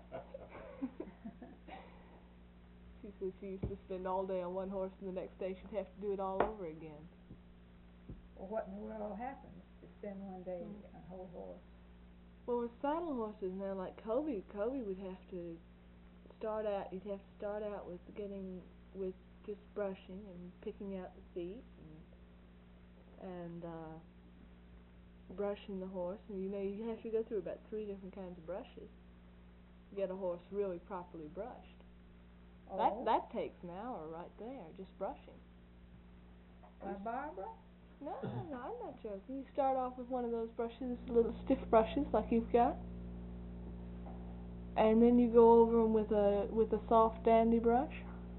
She said she used to spend all day on one horse, and the next day she'd have to do it all over again. Well, what in the world happens to spend one day Mm. on a whole horse? Well, with saddle horses now, like Kobe, Kobe would have to start out. You'd have to start out with getting with just brushing and picking out the feet and and uh, brushing the horse. And you know you have to go through about three different kinds of brushes to get a horse really properly brushed. Oh, That that takes an hour right there, just brushing. Why, Barbara, No, no, no, I'm not joking. You start off with one of those brushes, little stiff brushes like you've got, and then you go over them with a with a soft dandy brush,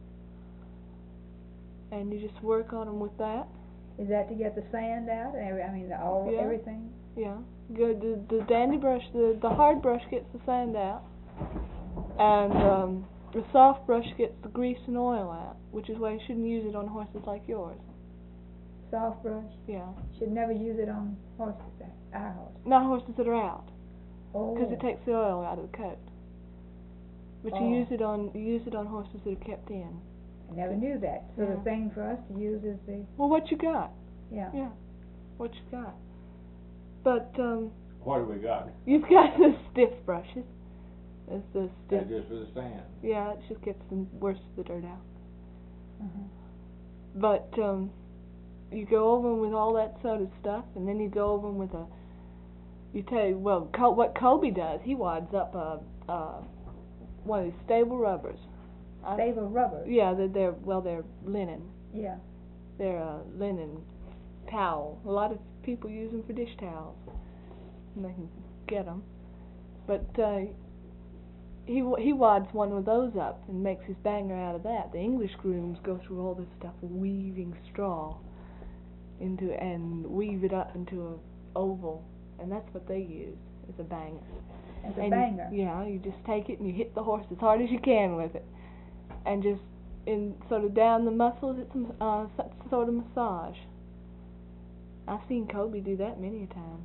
and you just work on them with that. Is that to get the sand out? Every, I mean, the, all Yeah. everything. Yeah. Good. The, the dandy brush, the the hard brush gets the sand out, and um, the soft brush gets the grease and oil out, which is why you shouldn't use it on horses like yours. Soft brush. Yeah. Should never use it on horses. That our horses. Not horses that are out, Oh. because it takes the oil out of the coat. But Oh. you use it on you use it on horses that are kept in. I never knew that. So Yeah. the thing for us to use is the Well, what you got? yeah. Yeah. What you got? But um, What do we got? you've got the stiff brushes. That's the stiff. That's just for the sand. Yeah, it just gets the worst of the dirt out. Uh-huh. But um, you go over them with all that soda stuff, and then you go over them with a. You take well, Col- what Colby does, he wads up a, a one of these stable rubbers. I- Stable rubber. Yeah, they're, they're well, they're linen. Yeah. They're a linen towel. A lot of people use them for dish towels, and they can get them. But uh, he wa- he wads one of those up and makes his banger out of that. The English grooms go through all this stuff, weaving straw into and weave it up into a oval, and that's what they use as a banger. As a And banger. You, yeah, you just take it and you hit the horse as hard as you can with it, and just in sort of down the muscles. It's a uh, s- sort of massage. I've seen Colby do that many a time.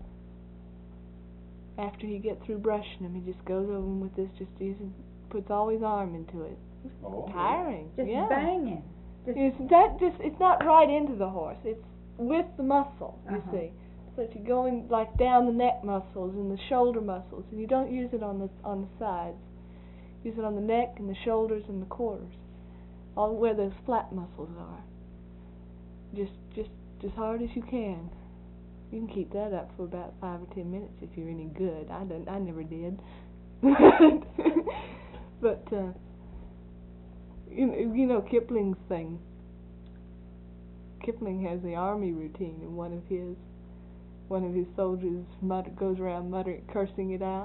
After he gets through brushing him, he just goes over him with this, just using, puts all his arm into it. Oh, Tiring. Just yeah. banging. Just It's that just it's not right into the horse. It's with the muscle, you Uh-huh. see. So if you're going like down the neck muscles and the shoulder muscles, and you don't use it on the on the sides. Use it on the neck and the shoulders and the quarters, all where those flat muscles are. Just just as hard as you can. You can keep that up for about five or ten minutes if you're any good. I don't. I never did. But uh, you know, you know Kipling's thing. Kipling has the army routine, and one of his one of his soldiers mutter, goes around muttering, cursing it out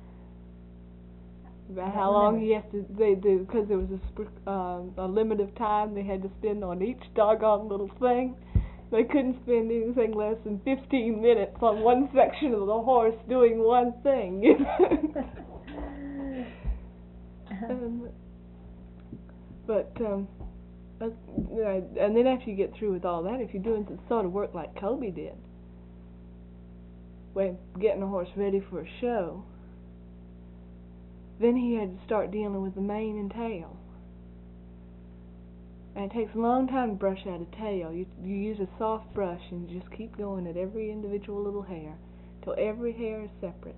about I how don't long remember. he has to. They do because there was a sp- um, a limit of time they had to spend on each doggone little thing. They couldn't spend anything less than fifteen minutes on one section of the horse doing one thing. um, but um, uh, and then after you get through with all that, if you're doing the sort of work like Colby did, when getting a horse ready for a show, then he had to start dealing with the mane and tail. And it takes a long time to brush out a tail. You you use a soft brush and you just keep going at every individual little hair till every hair is separate.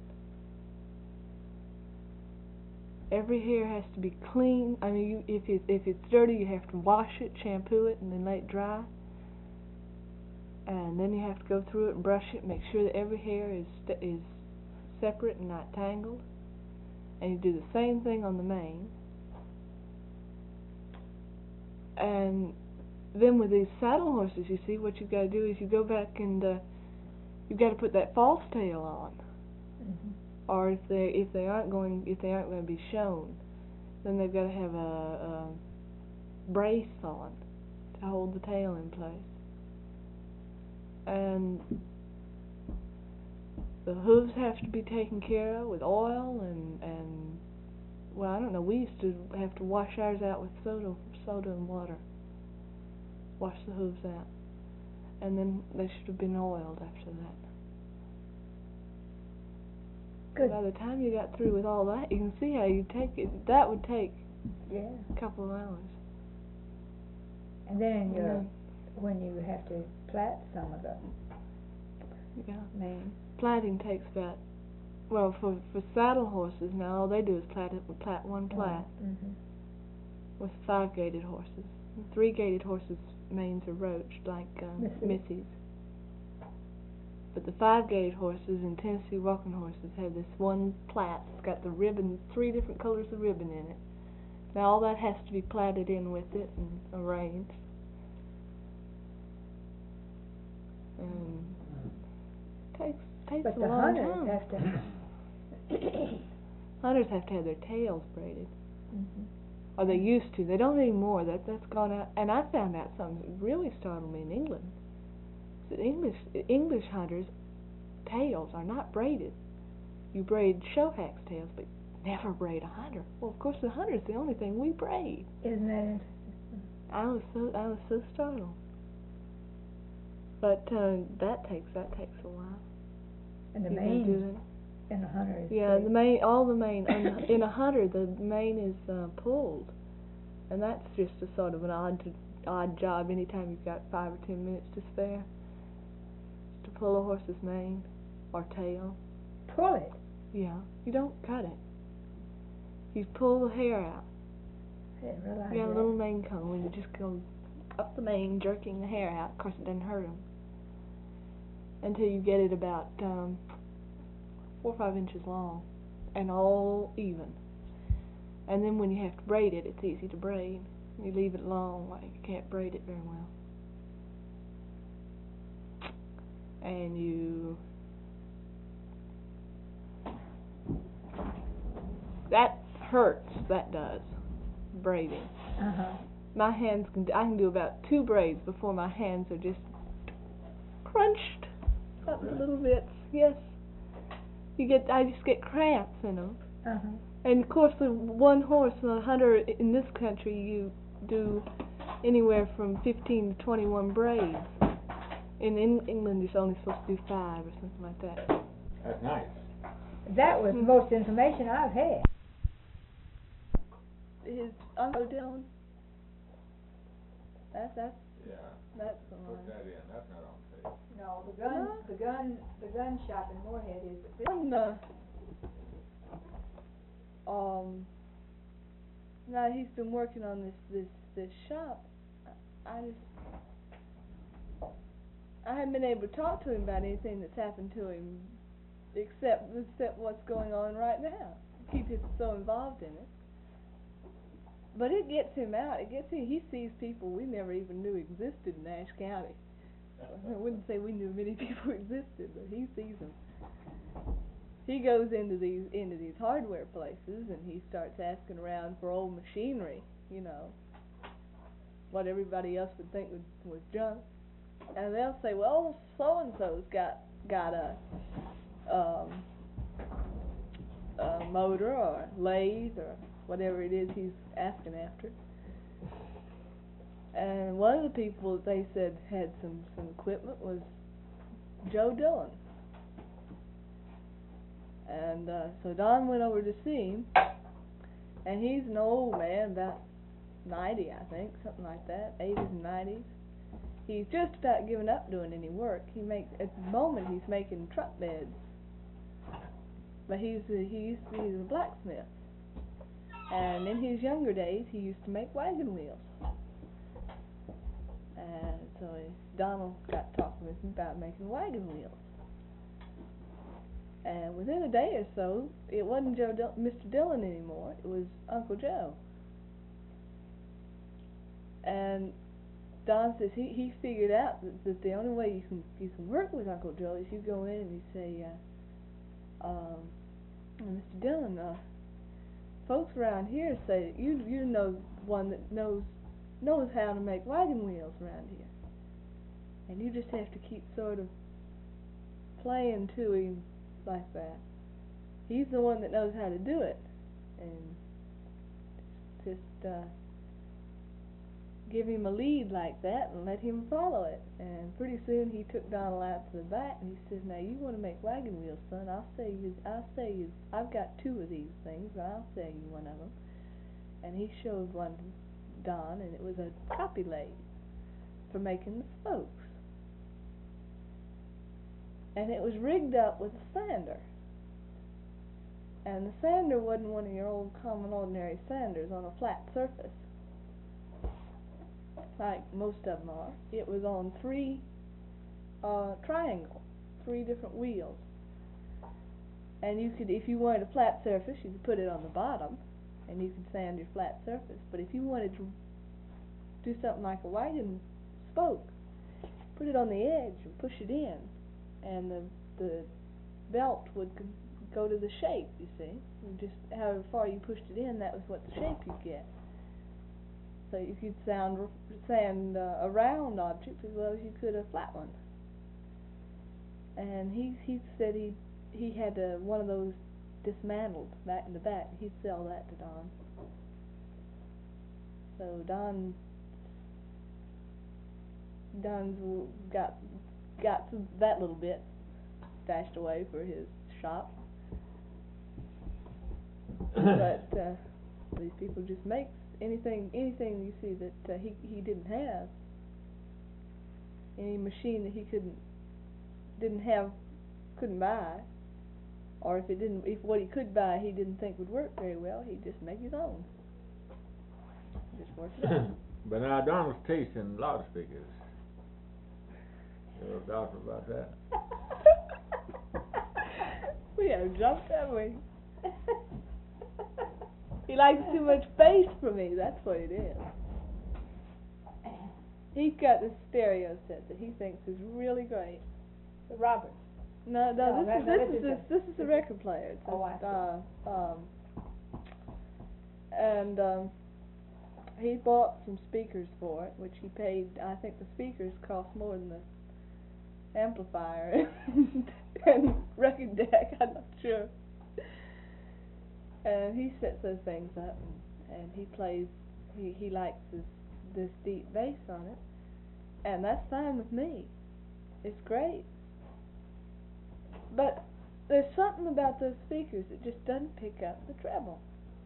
Every hair has to be clean. I mean, you, if it, if it's dirty, you have to wash it, shampoo it, and then let it dry. And then you have to go through it and brush it, make sure that every hair is st- is separate and not tangled. And you do the same thing on the mane. And then with these saddle horses, you see, what you've got to do is you go back and uh, you've got to put that false tail on. Mhm. Or if they if they aren't going if they aren't going to be shown, then they've got to have a, a brace on to hold the tail in place. And the hooves have to be taken care of with oil and and well, I don't know. We used to have to wash ours out with soda soda and water. Wash the hooves out, and then they should have been oiled after that. Good. By the time you got through with all that, you can see how you take it. That would take Yeah. a couple of hours. And then in your, And when you have to plait some of the then, yeah, mane. plaiting takes about. Well, for for saddle horses now, all they do is plait it with plait one plait. Mm-hmm. With five-gated horses. Three-gated horses' manes are roached like um, Missy. Missy's. But the five-gated horses and Tennessee walking horses have this one plait. It's got the ribbon, three different colors of ribbon in it. Now all that has to be plaited in with it and arranged. and takes takes But a the long hunters time. have to. Hunters have to have their tails braided, Mhm. or they used to. They don't anymore. That that's gone out. And I found out something that really startled me in England. That English English hunters' tails are not braided. You braid shohack's tails, but never braid a hunter. Well, of course, the hunter's the only thing we braid. Isn't that interesting? I was so I was so startled. But uh, that takes that takes a while. And the You gotta do mane that. in a hunter is Yeah, big. the mane, all the mane. In a, in a hunter, the mane is uh, pulled, and that's just a sort of an odd odd job. Anytime you've got five or ten minutes to spare, to pull a horse's mane or tail. Pull it. Yeah, you don't cut it. You pull the hair out. I didn't realize You got a that. little mane comb, and you just go up the mane, jerking the hair out. Of course, it doesn't hurt them until you get it about um, four or five inches long and all even. And then when you have to braid it, it's easy to braid. You leave it long, like you can't braid it very well. And you that hurts. That does braiding. Uh-huh. My hands can I can do about two braids before my hands are just crunched up a little bit. Yes, you get I just get cramps in them. Uh-huh. And of course, the one horse, a hunter in this country, you do anywhere from fifteen to twenty-one braids. In, in England, you're only supposed to do five or something like that. That's nice. That was the most information I've had. His Uncle Dylan. That's that's Yeah. that's the one. that in. That's not on tape. No, the gun, No. the gun, the gun shop in Moorhead is the big. On the um. Now he's been working on this this this shop. I, I just I haven't been able to talk to him about anything that's happened to him, except except what's going on right now. Keep him so involved in it. But it gets him out. It gets him. He sees people we never even knew existed in Ashe County. I wouldn't say we knew many people existed, but he sees them. He goes into these into these hardware places and he starts asking around for old machinery. You know, what everybody else would think was, was junk. And they'll say, "Well, so and so's got got a um, a motor or lathe or whatever it is he's asking after." And one of the people that they said had some some equipment was Joe Dillon. And uh, so Don went over to see him, and he's an old man, about ninety, I think, something like that, eighties and nineties. He's just about given up doing any work. He makes at the moment he's making truck beds, but he's a, he's he's a blacksmith. And in his younger days, he used to make wagon wheels. And so he, Donald got talking with him about making wagon wheels. And within a day or so, it wasn't Joe Dil- Mister Dillon anymore. It was Uncle Joe. And Don says he, he figured out that, that the only way you can you can work with Uncle Joe is you go in and you say, uh, um, Mister Dillon, uh, folks around here say that you you know one that knows knows how to make wagon wheels around here, and you just have to keep sort of playing to him like that. He's the one that knows how to do it, and just uh, give him a lead like that and let him follow it. And pretty soon he took Donald out to the back and he says, "Now you want to make wagon wheels, son? I'll sell you. I'll sell you. I've got two of these things, and I'll sell you one of them." And he showed one to Don, and it was a copy lathe for making the spokes. And it was rigged up with a sander. And the sander wasn't one of your old common ordinary sanders on a flat surface, like most of them are. It was on three uh, triangles, three different wheels. And you could, if you wanted a flat surface, you could put it on the bottom, and you could sand your flat surface. But if you wanted to do something like a wagon spoke, put it on the edge and push it in, and the the belt would c- go to the shape. You see, you just however far you pushed it in, that was what the shape you'd get. So you could sound r- sound uh, a round object as well as you could a flat one. And he he said he he had uh, one of those dismantled back in the back. He'd sell that to Don. So Don Don's w- got got some, that little bit stashed away for his shop. But uh, these people just make anything anything you see that uh, he he didn't have. Any machine that he couldn't didn't have couldn't buy, or if it didn't if what he could buy he didn't think would work very well, he'd just make his own. Just work it out. But now Donald's taste in loudspeakers. You ever doubt about that? We have jumped, haven't we? He likes too much bass for me, that's what it is. He's got this stereo set that he thinks is really great. The Roberts. No, no, No, this that- is no, this this is is a, a- this is a record player. It's Oh, a, I see. uh, um, and um, he bought some speakers for it, which he paid. I think the speakers cost more than the amplifier and record deck. I'm not sure. And he sets those things up, and, and he plays. He he likes this this deep bass on it, and that's fine with me. It's great. But there's something about those speakers that just doesn't pick up the treble.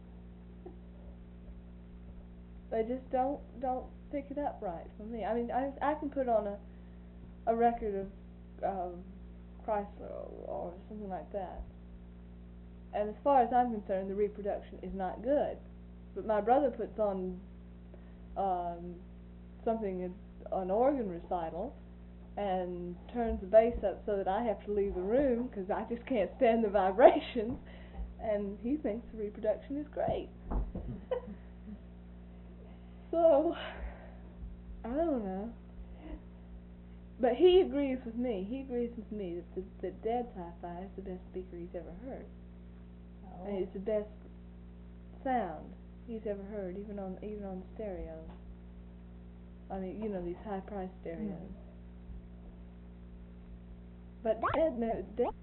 They just don't don't pick it up right for me. I mean, I I can put on a a record of um, Chrysler or, or something like that, and as far as I'm concerned, the reproduction is not good. But my brother puts on um, something an organ recital and turns the bass up so that I have to leave the room because I just can't stand the vibrations, and he thinks the reproduction is great. So, I don't know. But he agrees with me. He agrees with me that the, that Dad's Hi-Fi is the best speaker he's ever heard. Oh. And it's the best sound he's ever heard, even on even on stereo. I mean, you know, these high-priced stereos. Mm. But Dad, no, Dad